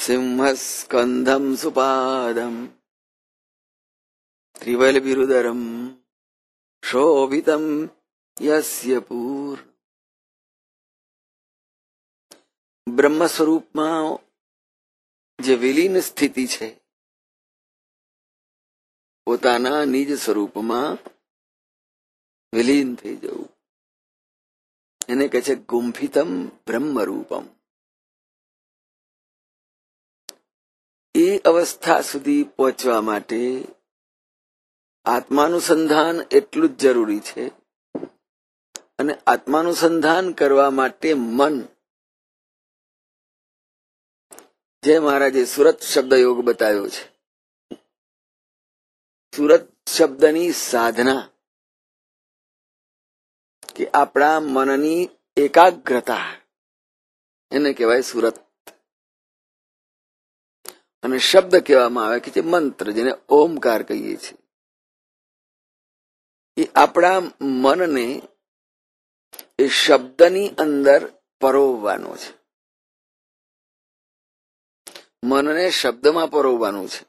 સિંહસ્કંધમ સુપાદમ ત્રિવલભિરુદરમ શોભિતમ યસ્ય પૂર. બ્રહ્મ સ્વરૂપમાં જે વિલીન સ્થિતિ છે, પોતાના નિજ સ્વરૂપમાં વિલીન થઈ જવું, એને કહે છે ગુંફિતમ બ્રહ્મરૂપમ. એ અવસ્થા સુધી પહોંચવા માટે આત્માનુસંધાન એટલું જ જરૂરી છે. અને આત્માનુસંધાન કરવા માટે મન, જે મહારાજે સુરત શબ્દ યોગ બતાવ્યો છે, સુરત શબ્દની સાધના કે આપણા મનની એકાગ્રતા, એને કહેવાય સુરત. અને શબ્દ કહેવામાં આવે કે જે મંત્ર, જેને ઓમકાર કહીએ છીએ, એ આપણા મનને એ શબ્દની અંદર પરોવવાનો છે. મનને શબ્દમાં પરોવવાનું છે.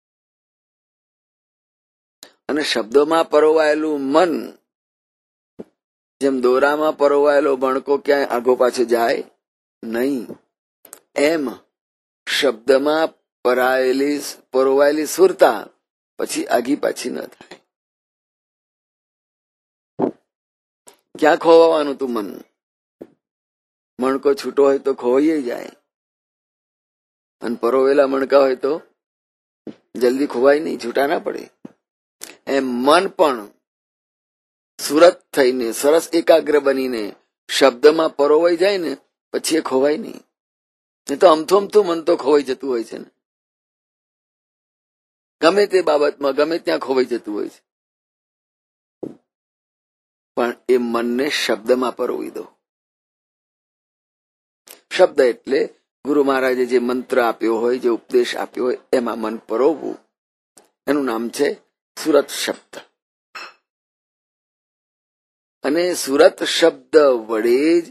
અને શબ્દોમાં પરોવાયેલું મન જેમ દોરામાં પરોવાયેલો બણકો ક્યાંય આગો પાછો જાય નહીં, એમ શબ્દમાં પરોવાયેલી સુરતા પછી આગી પાછી ન થાય. ક્યાં ખોવાવાનું તું મન? મણકો છૂટો હોય તો ખોવાઈ જાય, અને પરોવેલા મણકા હોય તો જલ્દી ખોવાય નહીં, છૂટા ના પડે. એમ મન પણ સુરત થઈને સરસ એકાગ્ર બનીને શબ્દમાં પરોવાઈ જાય ને પછી એ ખોવાય નહીં. એ તો અમથું મન તો ખોવાઈ જતું હોય છે ને, ગમે તે બાબતમાં ગમે ત્યાં ખોવાઈ જતું હોય છે. પણ એ મનને શબ્દમાં પરોવી દો. શબ્દ એટલે ગુરુ મહારાજે જે મંત્ર આપ્યો હોય, જે ઉપદેશ આપ્યો હોય, એમાં મન પરોવવું, એનું નામ છે સુરત શબ્દ. અને સુરત શબ્દ વડે જ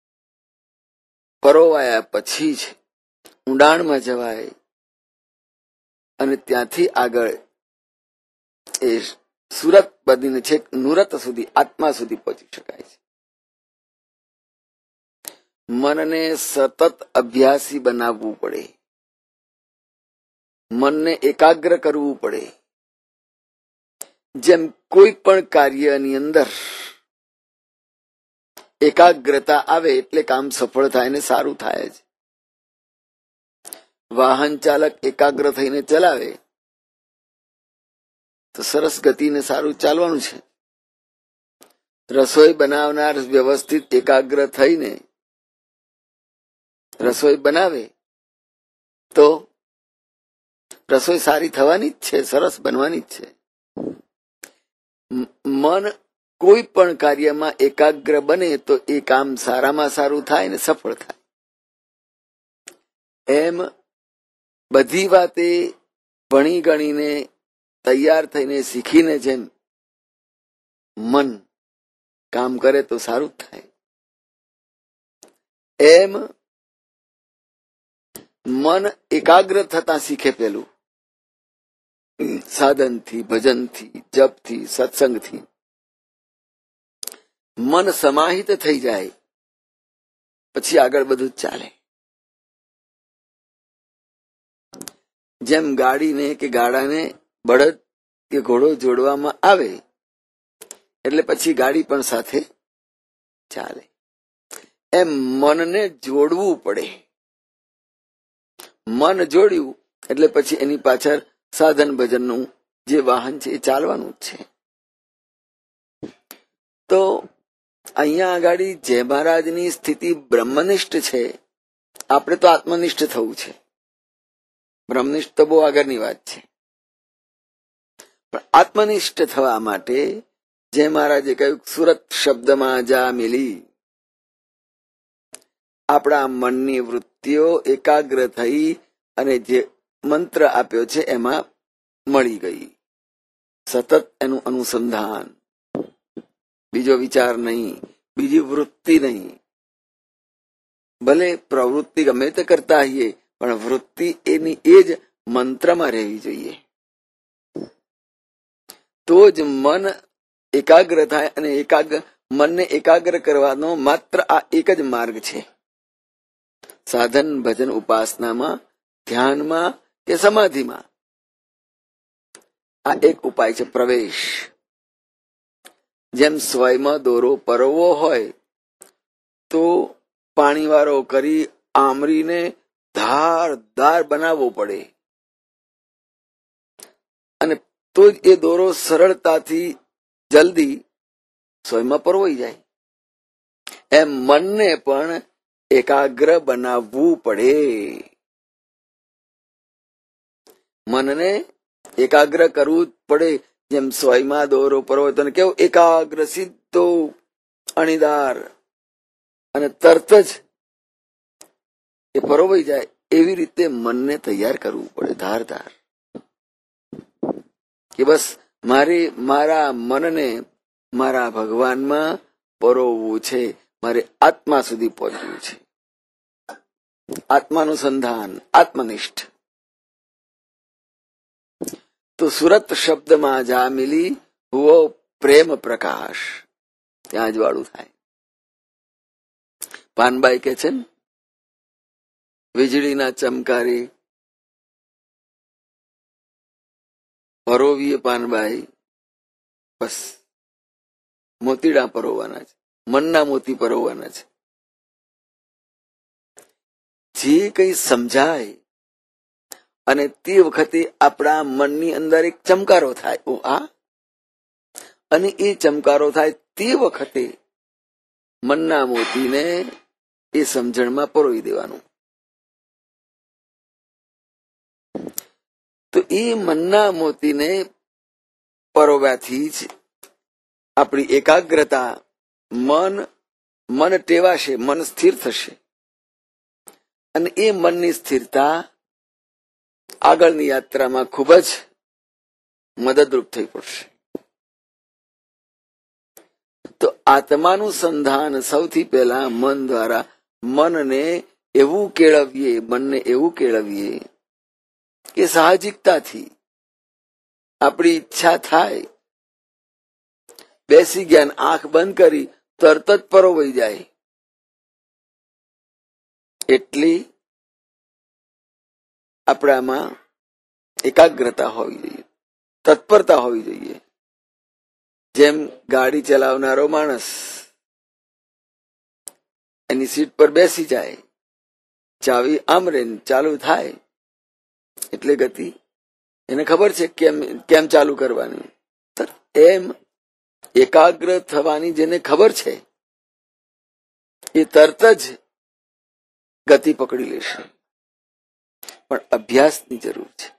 પરોવાયા પછી જ ઊંડાણમાં જવાય અને ત્યાંથી આગળ એ સુરત બદલીને છેક નુરત સુધી, આત્મા સુધી પહોંચી શકાય છે. મનને સતત અભ્યાસી બનાવવું પડે, મનને એકાગ્ર કરવું પડે. જેમ કોઈ પણ કાર્યની અંદર એકાગ્રતા આવે એટલે કામ સફળ થાય ને સારું થાય જ. વાહન ચાલક એકાગ્ર થઈને ચલાવે તો સરસ ગતિને સારું ચાલવાનું છે. રસોઈ બનાવનાર વ્યવસ્થિત એકાગ્ર થઈને રસોઈ બનાવે તો રસોઈ સારી થવાની જ છે, સરસ બનવાની જ છે. મન કોઈ પણ કાર્યમાં એકાગ્ર બને તો એ કામ સારામાં સારું થાય ને સફળ થાય. એમ બધી વાતે ભણી ગણીને તૈયાર થઈને શીખીને જેમ મન કામ કરે તો સારું થાય, એમ મન એકાગ્ર થતા શીખે. પેલું સાધનથી, ભજનથી, જપથી, સત્સંગથી મન સમાહિત થઈ જાય પછી આગળ બધું ચાલે. જેમ ગાડીને કે ગાડાને બળદ કે ઘોડો જોડવામાં આવે એટલે પછી ગાડી પણ સાથે ચાલે, એમ મનને જોડવું પડે. મન જોડ્યું એટલે પછી એની પાછળ સાધન ભજનનું જે વાહન છે એ ચાલવાનું જ છે. તો અહીંયા આગળ જય મહારાજની સ્થિતિ બ્રહ્મનિષ્ઠ છે, આપણે તો આત્મનિષ્ઠ થવું છે. બ્રહ્મનિષ્ઠ તો બહુ આગળની વાત છે, પણ આત્મનિષ્ઠ થવા માટે જય મહારાજે કહ્યું સુરત શબ્દમાં જા મિલી. આપણા મનની વૃત્તિઓ એકાગ્ર થઈ અને જે મંત્ર આપ્યો છે એમાં મળી ગઈ. સતત એનું અનુસંધાન, બીજો વિચાર નહીં, બીજી વૃત્તિ નહીં. ભલે પ્રવૃત્તિ ગમે તે કરતા હોઈએ પણ વૃત્તિ એની એ જ મંત્રમાં રહેવી જોઈએ. તો જ મન એકાગ્ર થાય. અને મનને એકાગ્ર કરવાનો માત્ર આ એક જ માર્ગ છે. સાધન ભજન ઉપાસનામાં, ધ્યાનમાં કે સમાધિમાં આ એક ઉપાય છે, પ્રવેશ. જેમ સ્વયમાં દોરો પરવવો હોય તો પાણીવાળો કરી આમરીને ધારદાર બનાવવો પડે, અને તો જ એ દોરો સરળતાથી જલ્દી સ્વયંમાં પરોવાઈ જાય. એમ મનને પણ એકાગ્ર બનાવવું પડે. મનને એકાગ્ર કરવું જ પડે. જેમ સ્વયંમાં દોરો પરોવે તો કેવું એકાગ્ર, સીધો, અણીદાર, અને તરત જ એ પરોવાઈ જાય. એવી રીતે મનને તૈયાર કરવું પડે, ધારદાર. કે બસ મારા મનને મારા ભગવાનમાં પરોવવું છે, મારે આત્મા સુધી પહોંચવું છે. આત્માનુસંધાન, આત્મનિષ્ઠ. તો સુરત શબ્દમાં જા મિલી હુઓ પ્રેમ પ્રકાશ, ત્યાં જ વાળું થાય. પાનબાઈ કે છે ને, વીજળીના ચમકારે પરોવીએ પાનબાઈ, બસ મોતીડા પરોવાના છે, મનના મોતી પરોવાના છે. જે કઈ સમજાય અને તે વખતે આપણા મનની અંદર એક ચમકારો થાય, ઓ આ, અને એ ચમકારો થાય તે વખતે મનના મોતીને એ સમજણમાં પરોવી દેવાનું. તો એ મનના મોતીને પરોવ્યાથી જ આપણી એકાગ્રતા, મન ટેવાશે, મન સ્થિર થશે, અને એ મનની સ્થિરતા આગળની યાત્રામાં ખૂબ જ મદદરૂપ થઈ પડશે. તો આત્માનું સંધાન સૌથી પહેલા મન દ્વારા મનને એવું કેળવીએ કે સાહજિકતાથી આપણી ઈચ્છા થાય, બેસી ગયા, આંખ બંધ કરી તરત જ પરોવાઈ જાય. એટલી આપણામાં એકાગ્રતા હોવી જોઈએ, તત્પરતા હોવી જોઈએ. જેમ ગાડી ચલાવનારો માણસ એની સીટ પર બેસી જાય, ચાવી આમરે ચાલુ થાય એટલે ગતિ એને ખબર છે કેમ ચાલુ કરવાની. એમ એકાગ્ર થવાની જેને ખબર છે એ તરત જ ગતિ પકડી લેશે. પણ અભ્યાસની જરૂર છે.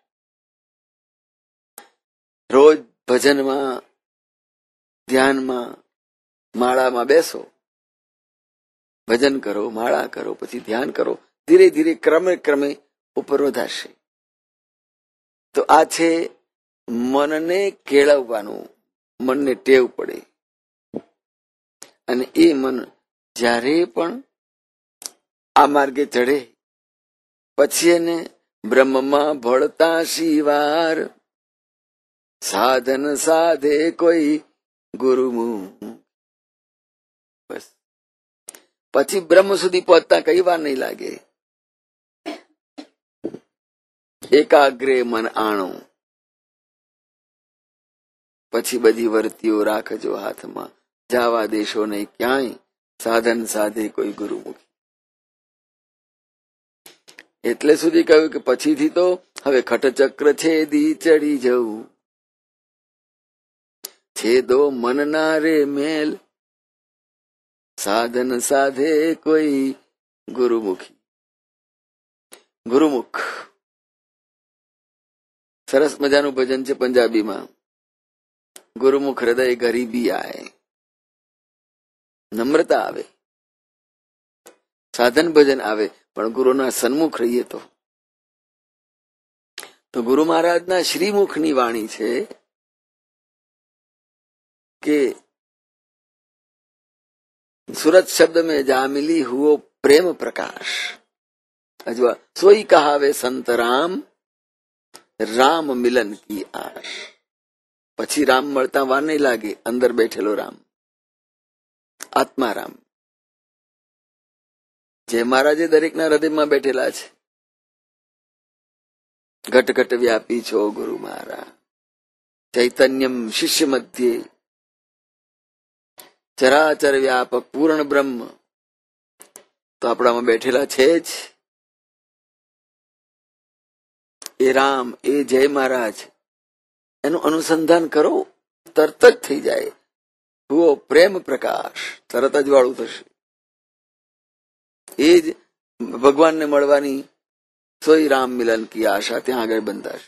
રોજ ભજનમાં, ધ્યાનમાં, માળામાં બેસો, ભજન કરો, માળા કરો, પછી ધ્યાન કરો, ધીરે ધીરે ક્રમે ઉપર વધારશે. તો આ છે મનને કેળવવાનું, મનને ટેવ પડે. અને એ મન જ્યારે પણ આ માર્ગે ચડે પછી એને બ્રહ્મમાં ભળતા શિવાર, સાધન સાધે કોઈ ગુરુમુખ. બસ પછી બ્રહ્મ સુધી પહોંચતા કઈ વાર નહીં લાગે. એકાગ્રે મન આણો, પછી બધી વર્તીઓ રાખજો હાથમાં, જાવા દેશો નહીં ક્યાંય, સાધન સાધે કોઈ ગુરુમુખ. એટલે સુધી કહ્યું કે પછીથી તો હવે ખટચક્ર છેદી ચડી જવું, છેદો મનના રે મેલ, સાધન સાધે કોઈ ગુરુમુખી. ગુરુમુખ સરસ મજાનું ભજન છે પંજાબીમાં. ગુરુમુખ હૃદય ગરીબી આય, નમ્રતા આવે, સાધન ભજન આવે, પણ ગુરુના સન્મુખ રહીએ તો ગુરુ મહારાજના શ્રીમુખની વાણી છે કે સુરત શબ્દ મેં જા મિલી હુઓ પ્રેમ પ્રકાશ. अजवा सोई कहावे संत राम राम मिलन की आश। પછી રામ મળતા વાર નહીં લાગે, અંદર બેઠેલો રામ, આત્મા રામ, જે મહારાજે દરેકના હૃદયમાં બેઠેલા છે. ઘટ ઘટ વ્યાપી છો ગુરુ મારા, ચૈતન્યમ શિષ્ય મધ્યે, ચરાચર વ્યાપક પૂર્ણ બ્રહ્મ તો આપણામાં બેઠેલા છે જ. એ રામ, એ જય મહારાજ, એનું અનુસંધાન કરો, તરત જ થઈ જાય. હુઓ પ્રેમ પ્રકાશ, તરત જ વાળું થશે. એ જ ભગવાનને મળવાની સોઈ રામ મિલન કી આશા ત્યાં આગળ બંધાશે.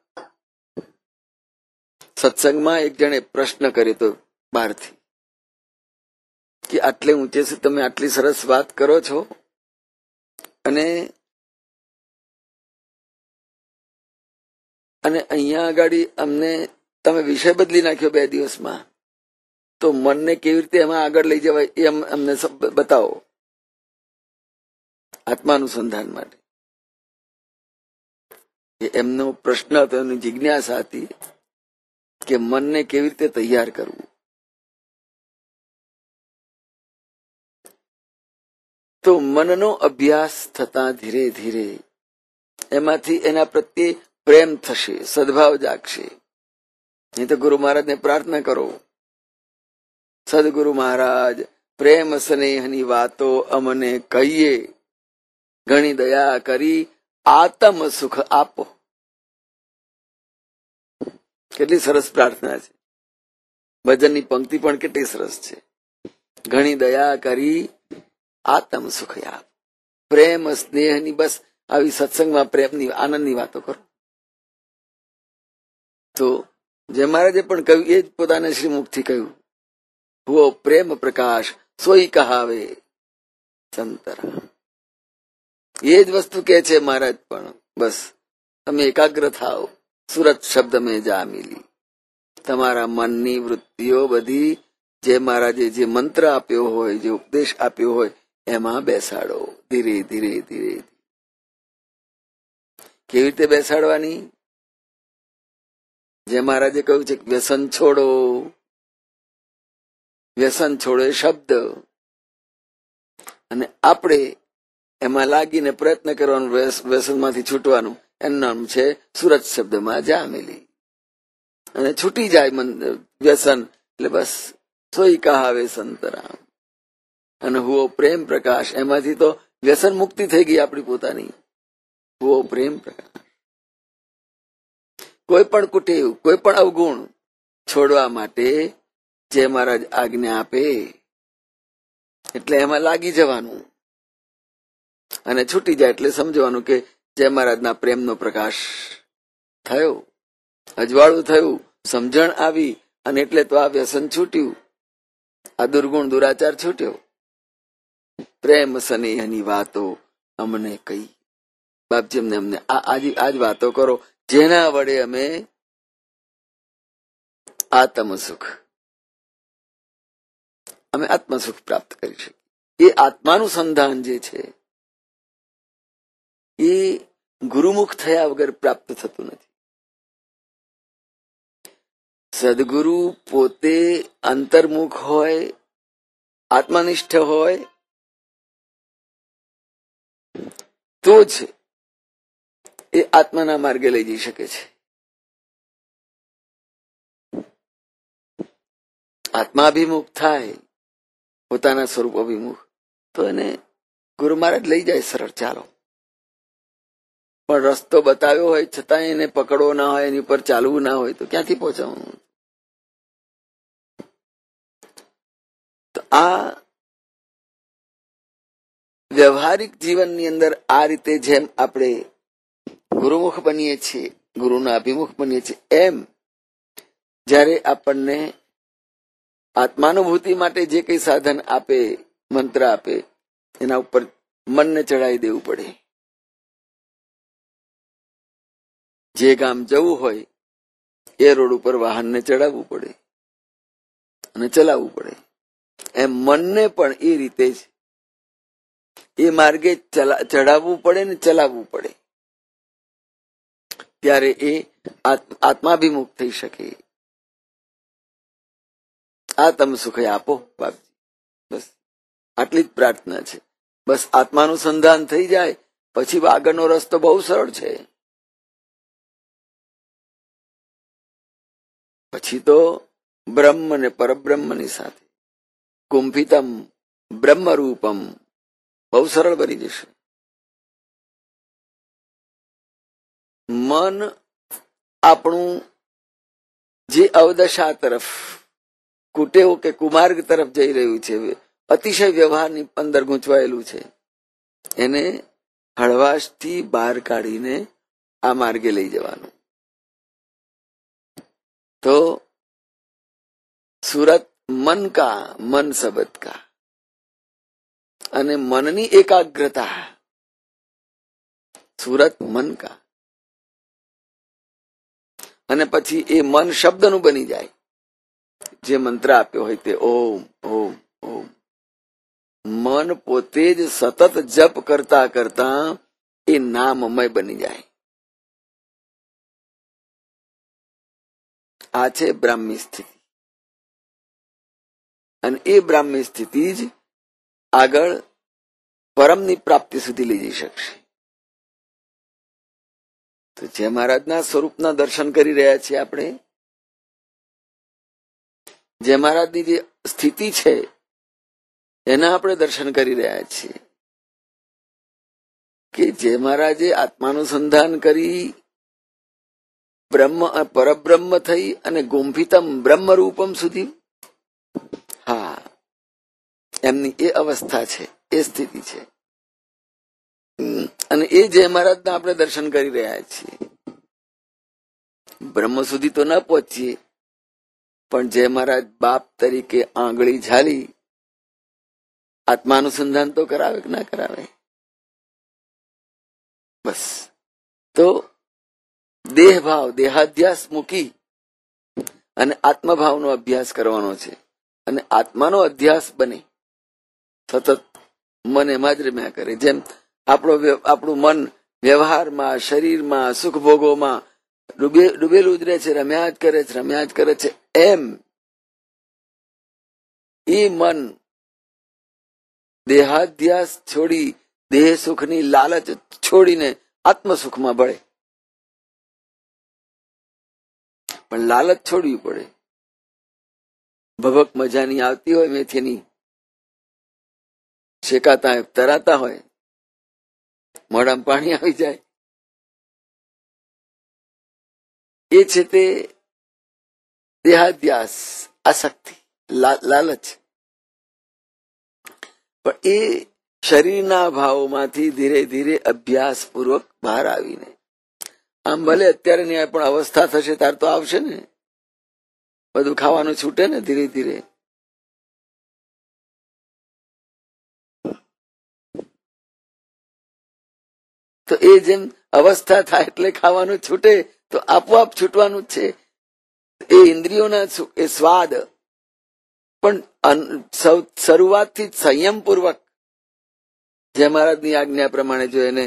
સત્સંગમાં એક જણે પ્રશ્ન કર્યો તો બહારથી કે આટલે ઊંચે છે તમે આટલી સરસ વાત કરો છો અને અહીંયા આગળ અમને તમે વિષય બદલી નાખ્યો 2 દિવસમાં, તો મનને કેવી રીતે એમાં આગળ લઈ જવાય એ અમને બતાવો. આત્માનુસંધાન માટે એમનો પ્રશ્ન હતો, એમની જિજ્ઞાસા હતી કે મનને કેવી રીતે તૈયાર કરવું. તો મનનો અભ્યાસ થતા ધીરે ધીરે એમાંથી એના પ્રત્યે પ્રેમ થશે, સદભાવ જાગશે. નહીં તો ગુરુ મહારાજને પ્રાર્થના કરો, સદગુરુ મહારાજ પ્રેમ સ્નેહની વાતો અમને કહીએ, ઘણી દયા કરી આત્મ સુખ આપો. કેટલી સરસ પ્રાર્થના છે. ભજનની પંક્તિ પણ કેટલી સરસ છે. ઘણી દયા કરી આત્મ સુખ આપ. પ્રેમ સ્નેહની, બસ આવી સત્સંગમાં પ્રેમની આનંદની વાતો કરો. તો જે મહારાજે પણ કહ્યું એ જ પોતાને શ્રીમુખથી કહ્યું, હુઓ પ્રેમ પ્રકાશ સોઈ કહાવે સંતરા. એ જ વસ્તુ કે છે મહારાજ પણ. બસ તમે એકાગ્ર થાઓ, સુરત શબ્દ મેં જા મિલી. તમારા મનની વૃત્તિઓ બધી જે મહારાજે જે મંત્ર આપ્યો હોય, જે ઉપદેશ આપ્યો હોય એમાં બેસાડો. ધીરે ધીરે ધીરે. કેવી રીતે બેસાડવાની? જે મહારાજે કહ્યું છે વ્યસન છોડો. વ્યસન છોડો એ શબ્દ, અને આપણે એમાં લાગીને પ્રયત્ન કરવાનો, વ્યસનમાંથી છૂટવાનું. એનું નામ છે સુરત શબ્દમાં જા મિલી. અને છૂટી જાય વ્યસન એટલે બસ સોઈ કહાવે સંતરામ. અને હુઓ પ્રેમ પ્રકાશ, એમાંથી તો વ્યસન મુક્તિ થઈ ગઈ આપણી પોતાની. હુઓ પ્રેમ પ્રકાશ. કોઈ પણ કુટેવ, કોઈ પણ અવગુણ છોડવા માટે જે મહારાજ આજ્ઞા આપે એટલે એમાં લાગી જવાનું, અને છૂટી જાય એટલે સમજવાનું કે જય મહારાજના પ્રેમનો પ્રકાશ થયો, અજવાળું થયું, સમજણ આવી, અને એટલે તો આ વ્યસન છૂટ્યું, આ દુર્ગુણ દુરાચાર છૂટ્યો. પ્રેમ સ્નેહની વાતો અમને કહી. બાપજી અમને આજ વાતો કરો જેના વડે અમે આત્મસુખ પ્રાપ્ત કરી શકીએ. એ આત્માનું સંધાન જે છે એ ગુરુમુખ થયા વગર પ્રાપ્ત થતું નથી. સદગુરુ પોતે અંતર્મુખ હોય, આત્મનિષ્ઠ હોય તો જ એ આત્માના માર્ગે લઈ જઈ શકે છે. આત્માભિમુખ થાય, પોતાના સ્વરૂપ અભિમુખ, તો એને ગુરુ મહારાજ લઈ જાય સરળ. ચાલો, પણ રસ્તો બતાવ્યો હોય છતાં એને પકડવો ના હોય, એની પર ચાલવું ના હોય તો ક્યાંથી પહોંચવાનું? તો આ વ્યવહારિક જીવનની અંદર આ રીતે જેમ આપણે ગુરુમુખ બનીએ છીએ, ગુરુના અભિમુખ બનીએ છીએ, એમ જ્યારે આપણને આત્માનુભૂતિ માટે જે કઈ સાધન આપે, મંત્ર આપે, એના ઉપર મનને ચડાવી દેવું પડે. જે ગામ જવું હોય એ રોડ ઉપર વાહનને ચડાવવું પડે અને ચલાવવું પડે. એમ મનને પણ એ રીતે જ એ માર્ગે ચડાવવું પડે ને ચલાવવું પડે, ત્યારે એ આત્માભિમુખ થઈ શકે. આ તમે સુખ આપો બાપજી, બસ આટલી જ પ્રાર્થના છે. બસ આત્માનું સંધાન થઈ જાય પછી આગળનો રસ્તો બહુ સરળ છે. પછી તો બ્રહ્મ ને પરબ્રહ્મની સાથે કુંભિતમ બ્રહ્મરૂપમ બહુ સરળ બની જશે. મન આપણું જે અવદશા તરફ, કુટેવ કે કુમાર્ગ તરફ જઈ રહ્યું છે, અતિશય વ્યવહારની અંદર ગૂંચવાયેલું છે, એને હળવાશથી બહાર કાઢીને આ માર્ગે લઈ જવાનું. તો સુરત મન કા, મન સબદ કા, અને મનની એકાગ્રતા, સુરત મન કા. અને પછી એ મન શબ્દનું બની જાય, જે મંત્ર આપ્યો હોય તે ઓમ ઓમ ઓમ. મન પોતે જ સતત જપ કરતા કરતા એ નામમય બની જાય. આ છે બ્રાહ્મી સ્થિતિ. અને એ બ્રાહ્મી સ્થિતિ જ આગળ પરમની પ્રાપ્તિ સુધી લઈ જઈ શકશે. તો જે મહારાજના સ્વરૂપના દર્શન કરી રહ્યા છીએ આપણે, જે મહારાજની જે સ્થિતિ છે એના આપણે દર્શન કરી રહ્યા છીએ, કે જે મહારાજે આત્માનું સંધાન કરી બ્રહ્મ પરબ્રહ્મ થઈ અને ગુંફિતમ બ્રહ્મરૂપમ સુધી, હા, એમની એ અવસ્થા છે, એ સ્થિતિ છે. અને એ જય મહારાજના આપણે દર્શન કરી રહ્યા છીએ. બ્રહ્મ સુધી તો ના પહોંચીએ, પણ જય મહારાજ બાપ તરીકે આંગળી ઝાલી આત્માનું સંધાન તો કરાવે કે ના કરાવે? બસ. તો દેહભાવ, દેહાધ્યાસ મૂકી અને આત્મભાવનો અભ્યાસ કરવાનો છે. અને આત્માનો અધ્યાસ બને, સતત મન એમાં જ રમ્યા કરે. જેમ આપણું મન વ્યવહારમાં, શરીરમાં, સુખભોગોમાં ડૂબેલું જ રહે છે, રમ્યા જ કરે છે, એમ એ મન દેહાધ્યાસ છોડી, દેહ સુખની લાલચ છોડીને આત્મસુખમાં ભળે. પણ લાલચ છોડવી પડે. ભભક મજાની આવતી હોય મેથીની, શેકાતા તરાતા હોય, મોઢામાં પાણી આવી જાય, એ છે તે દેહાધ્યાસ, આસક્તિ, લાલચ. પણ એ શરીરના ભાવોમાંથી ધીરે ધીરે અભ્યાસ પૂર્વક બહાર આવીને, આમ ભલે અત્યારે નહીં પણ અવસ્થા થશે ત્યાર તો આવશે ને, બધું ખાવાનું છૂટે ને ધીરે ધીરે. તો એ જેમ અવસ્થા થાય એટલે ખાવાનું છૂટે, તો આપોઆપ છૂટવાનું જ છે. એ ઇન્દ્રિયોના એ સ્વાદ પણ શરૂઆતથી સંયમપૂર્વક જે મહારાજની આજ્ઞા પ્રમાણે જો એને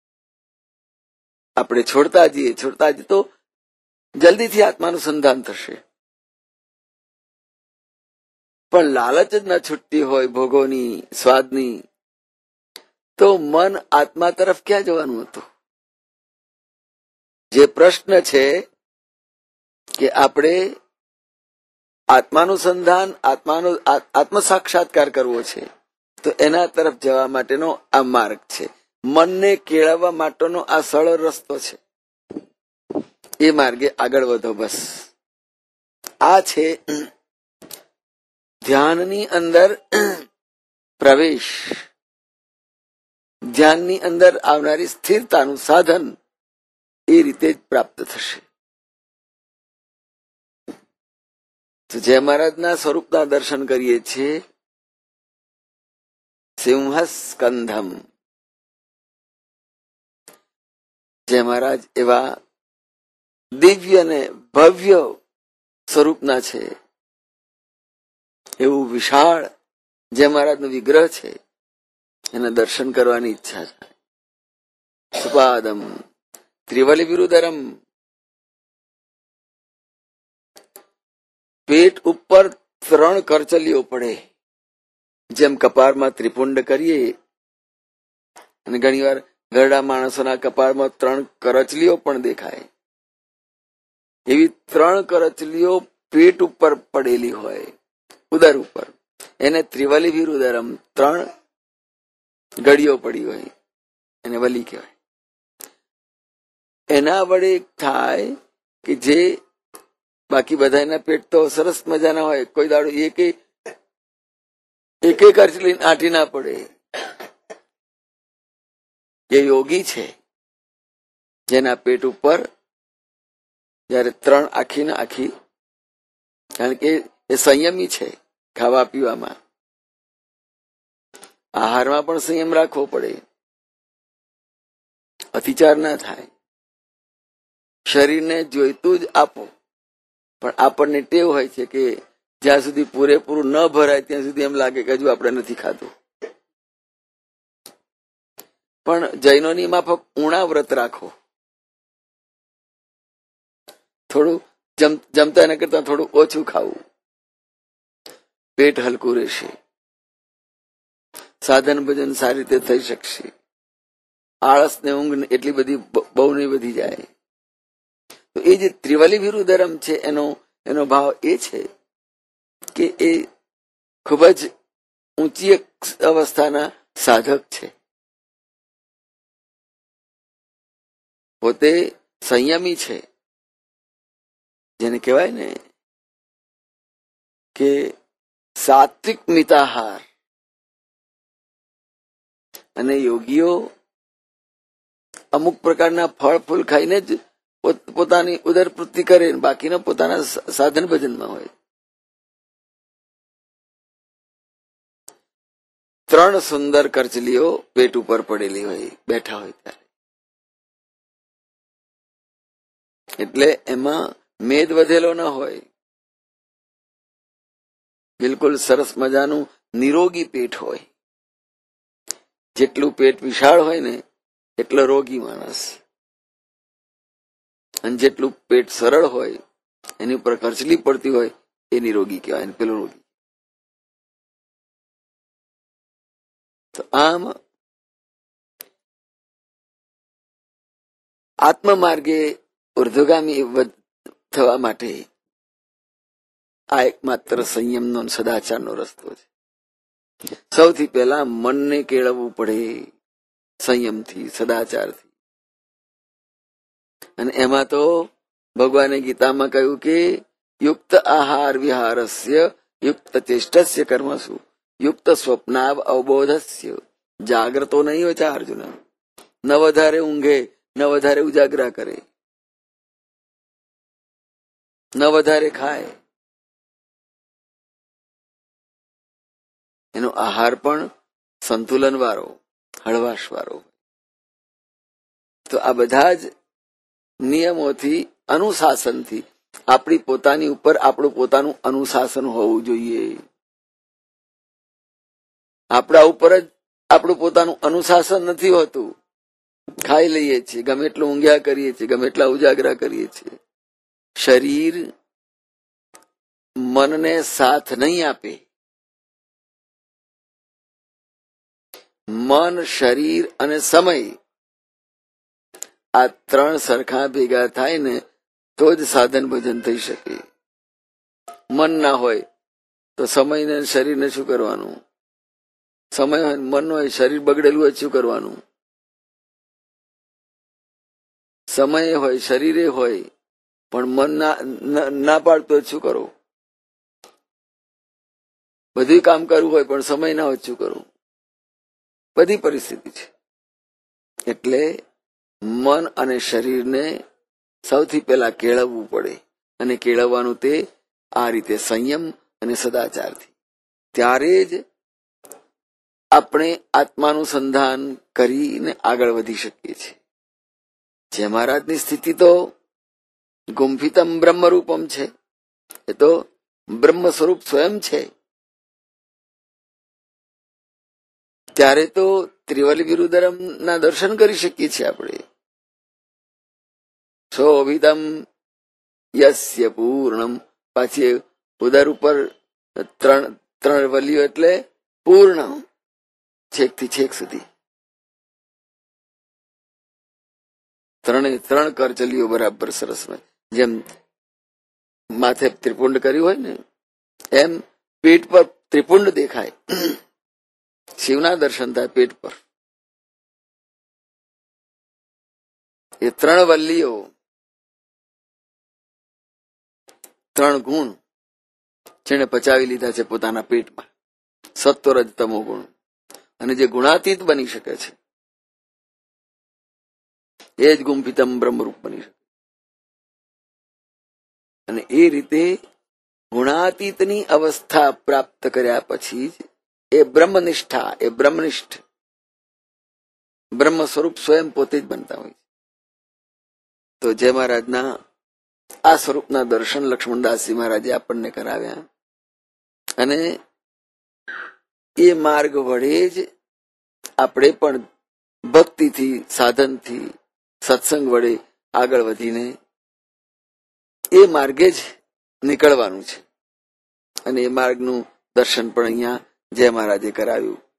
આપણે છોડતા જઈએ તો જલ્દીથી આત્માનું સંધાન થશે. પણ લાલચ જ ન છૂટતી હોય ભોગોની, સ્વાદની, તો મન આત્મા તરફ ક્યાં જવાનું હતું? જે પ્રશ્ન છે કે આપણે આત્માનું સંધાન, આત્મ સાક્ષાત્કાર કરવો છે, તો એના તરફ જવા માટેનો આ માર્ગ છે. મનને કેળવવા માટેનો આ સરળ રસ્તો છે. એ માર્ગે આગળ વધો. બસ આ છે ધ્યાનની અંદર પ્રવેશ, ધ્યાનની અંદર આવનારી સ્થિરતાનું સાધન એ રીતે જ પ્રાપ્ત થશે. તો જય મહારાજના સ્વરૂપના દર્શન કરીએ છીએ. સિંહસ્કંધમ, જય મહારાજ એવા દિવ્ય ને ભવ્ય સ્વરૂપના છે. એવું વિશાળ જય મહારાજનો વિગ્રહ છે. એના દર્શન કરવાની ઈચ્છા થાય. સુપાદમ ત્રિવલી વિરુદરમ, પેટ ઉપર 3 કરચલીઓ પડે. જેમ કપાળમાં ત્રિપુંડ કરીએ અને ઘણી વાર ઘરડા માણસોના કપાળમાં 3 કરચલીઓ પણ દેખાય, એવી 3 કરચલીઓ પેટ ઉપર પડેલી હોય, ઉદર ઉપર. એને ત્રિવલી વિરુદરમ, 3 ગળીઓ પડી હોય, એને વલી કહેવાય. એના વડે થાય કે જે બાકી બધાના પેટ તો સરસ મજાના હોય, કોઈ દાડો એક કરચલી આંટી ના પડે. જે યોગી છે જેના પેટ ઉપર જયારે 3 આખી ને આખી, કારણ કે એ સંયમી છે. ખાવા પીવામાં, આહારમાં પણ સંયમ રાખવો પડે, અતિચાર ના થાય. શરીરને જોઈતું જ આપો, પણ આપણને ટેવ હોય છે કે જ્યાં સુધી પૂરેપૂરું ન ભરાય ત્યાં સુધી એમ લાગે કે હજુ આપણે નથી ખાધું. પણ જૈનોની માફક ઉણા વ્રત રાખો. થોડું જમતા એના કરતા થોડું ઓછું ખાવું, પેટ હલકું રહેશે, સાધન ભજન સારી રીતે થઈ શકશે, આળસ ને ઊંઘ એટલી બધી બહુ નહીં વધી જાય. તો એ જે ત્રિવલી વિરુદરમ છે એનો ભાવ એ છે કે એ ખૂબ જ ઊંચી અવસ્થાના સાધક છે. પોતે સંયમી છે, જેને કહેવાય ને કે સાત્વિક મિતાહાર. અને યોગીઓ અમુક પ્રકારના ફળ ફૂલ ખાઈને જ પોતાની ઉદરપૂર્તિ કરે, બાકીના પોતાના સાધન ભજનમાં હોય. 3 સુંદર કરચલીઓ પેટ ઉપર પડેલી હોય, બેઠા હોય ત્યારે. એટલે એમાં મેદ વધેલો ન હોય, બિલકુલ સરસ મજાનું નિરોગી પેટ હોય. જેટલું પેટ વિશાળ હોય ને એટલો રોગી માણસ, અને જેટલું પેટ સરળ હોય એની ઉપર કરચલી પડતી હોય એ નિરોગી કહેવાય, પેલો રોગી. તો આમ આત્મમાર્ગે ઉર્ધ્વગામી થવા માટે આ એકમાત્ર સંયમનો સદાચારનો રસ્તો છે. સૌથી પહેલા મનને કેળવવું પડે સંયમથી, સદાચારથી. અને એમાં તો ભગવાને ગીતામાં કહ્યું કે યુક્ત આહાર વિહારસ્ય યુક્ત ચેષ્ટસ્ય કર્મસુ યુક્ત સ્વપ્નાવ અવબોધસ્ય જાગ્રતો નહીં હોય છે અર્જુન. ન વધારે ઊંઘે, ન વધારે ઉજાગરા કરે, ન વધારે ખાય. એનો આહાર પણ સંતુલન વાળો, હળવાશ વાળો. તો આ બધા જ નિયમોથી, અનુશાસનથી આપણી પોતાની ઉપર આપણું પોતાનું અનુશાસન હોવું જોઈએ. આપણા ઉપર જ આપણું પોતાનું અનુશાસન નથી હોતું. ખાઈ લઈએ છીએ, ગમે એટલું ઊંઘ્યા કરીએ છીએ, ગમે એટલા ઉજાગરા કરીએ છીએ. શરીર મનને સાથ નહીં આપે. મન, શરીર અને સમય, આ 3 સરખા ભેગા થાય ને તો જ સાધન ભજન થઈ શકે. મન ના હોય તો સમયને શરીરને શું કરવાનું? સમય હોય, મન હોય, શરીર બગડેલું હોય, શું કરવાનું? સમય હોય, શરીરે હોય, પણ મન ના પાડતું શું કરો? બધું કામ કરવું હોય પણ સમય ના હોય, શું કરવું? બધી પરિસ્થિતિ છે. એટલે મન અને શરીરને સૌથી પહેલા કેળવવું પડે, અને કેળવવાનું તે આ રીતે સંયમ અને સદાચારથી. ત્યારે જ આપણે આત્માનું સંધાન કરીને આગળ વધી શકીએ છીએ. જે મહારાજની સ્થિતિ તો ગુંફિતમ બ્રહ્મરૂપમ છે, એ તો બ્રહ્મ સ્વરૂપ સ્વયં છે. ત્યારે તો ત્રિવલી વિરુદ્ધરમ ના દર્શન કરી શકીએ છીએ આપણે. શોભિતમ યસ્ય પૂર્ણમ, પાછી ઉદર ઉપર ત્રણ વલીઓ એટલે પૂર્ણ, છેક થી છેક સુધી ત્રણ કરચલીઓ બરાબર સરસ હોય. જેમ માથે ત્રિપુંડ કર્યું હોય ને એમ પેટ પર ત્રિપુંડ દેખાય. શિવના દર્શન થાય પેટ પર. એ ત્રણ વલ્લીઓ, ત્રણ ગુણ જેને પચાવી લીધા છે પોતાના પેટમાં, સત્વ રજ તમો ગુણ, અને જે ગુણાતીત બની શકે છે એ જ ગુંફિતમ બ્રહ્મરૂપ બની શકે. અને એ રીતે ગુણાતીતની અવસ્થા પ્રાપ્ત કર્યા પછી જ એ બ્રહ્મનિષ્ઠા, એ બ્રહ્મનિષ્ઠ બ્રહ્મ સ્વરૂપ સ્વયં પોતે જ બનતા હોય છે. તો જય મહારાજના આ સ્વરૂપના દર્શન લક્ષ્મણદાસજી મહારાજે આપણને કરાવ્યા. અને એ માર્ગ વડે જ આપણે પણ ભક્તિથી, સાધનથી, સત્સંગ વડે આગળ વધીને એ માર્ગે જ નીકળવાનું છે. અને એ માર્ગનું દર્શન પણ અહીંયા જય મહારાજે કરાવ્યું.